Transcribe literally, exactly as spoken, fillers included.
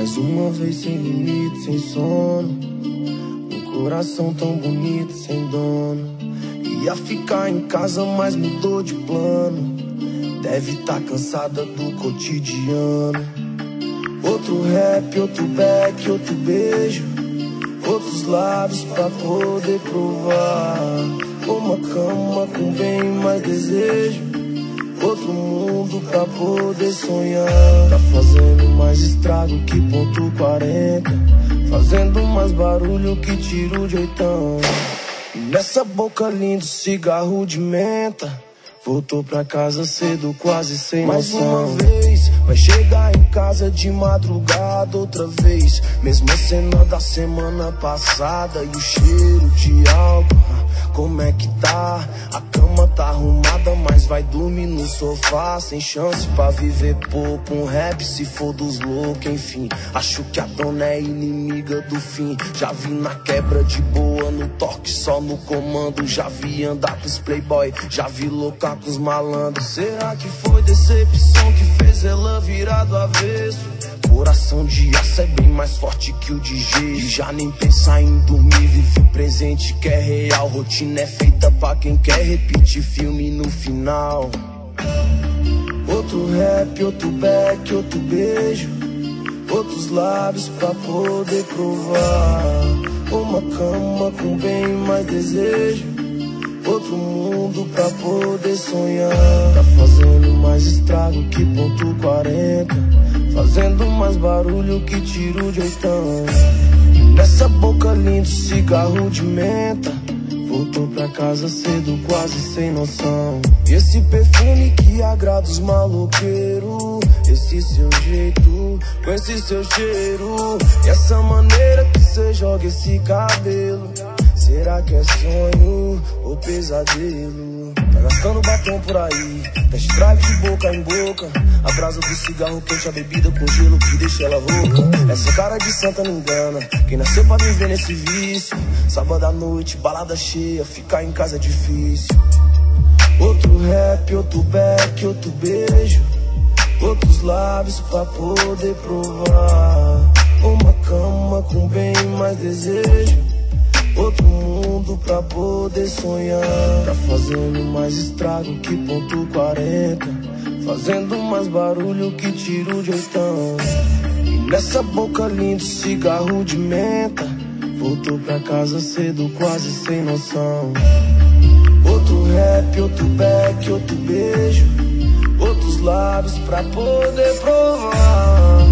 Mais uma vez sem limite, sem sono. Um coração tão bonito, sem dono. Ia ficar em casa, mas mudou de plano. Deve tá cansada do cotidiano. Outro rap, outro back, outro beijo. Outros lábios pra poder provar. Uma cama com bem mais desejo. Outro mundo pra poder sonhar. Tá fazendo mais estrago que ponto quarenta. Fazendo mais barulho que tiro de oitão. E nessa boca linda, cigarro de menta. Voltou pra casa cedo, quase sem noção. Mais uma vez, vai chegar em casa de madrugada outra vez. Mesma cena da semana passada. E o cheiro de álcool, como é que tá? A cama tá arrumada, mas vai dormir no sofá. Sem chance pra viver pouco. Um rap se for dos loucos, enfim. Acho que a dona é inimiga do fim. Já vi na quebra de boa, no toque só no comando. Já vi andar com os playboy, já vi louca com os malandros. Será que foi decepção que fez ela virar do avesso? Coração de aço é bem mais forte que o de gesso. E já nem pensa em dormir, vive o presente que é real. Rotina é feita pra quem quer repetir filme no final. Outro rap, outro back, outro beijo. Outros lábios pra poder provar. Uma cama com bem mais desejo. Outro mundo pra poder sonhar. Tá fazendo mais estrago que ponto quarenta. Fazendo mais barulho que tiro de oitão. Nessa boca linda, cigarro de menta. Voltou pra casa cedo, quase sem noção. E esse perfume que agrada os maloqueiros. Esse seu jeito, com esse seu cheiro. E essa maneira que cê joga esse cabelo. Será que é sonho ou pesadelo? Tá gastando batom por aí, test drive de boca em boca. A brasa do cigarro quente, a bebida com gelo que deixa ela rouca. Essa cara de santa não engana, quem nasceu pra viver nesse vício. Sábado à noite, balada cheia, ficar em casa é difícil. Outro rap, outro back, outro beijo. Outros lábios pra poder provar. Uma cama com bem mais desejo. Outro mundo pra poder sonhar. Tá fazendo mais estrago que ponto quarenta. Fazendo mais barulho que tiro de oitão. E nessa boca linda, cigarro de menta. Voltou pra casa cedo, quase sem noção. Outro rap, outro back, outro beijo. Outros lábios pra poder provar.